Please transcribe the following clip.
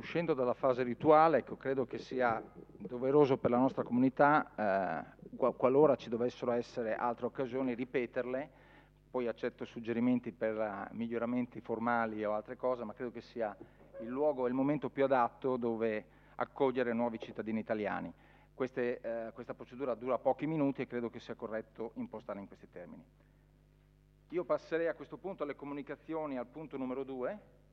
uscendo dalla fase rituale, ecco, credo che sia doveroso per la nostra comunità, qualora ci dovessero essere altre occasioni, ripeterle. Poi accetto suggerimenti per miglioramenti formali o altre cose, ma credo che sia il luogo e il momento più adatto dove accogliere nuovi cittadini italiani. Questa procedura dura pochi minuti e credo che sia corretto impostare in questi termini. Io passerei a questo punto alle comunicazioni al punto numero 2.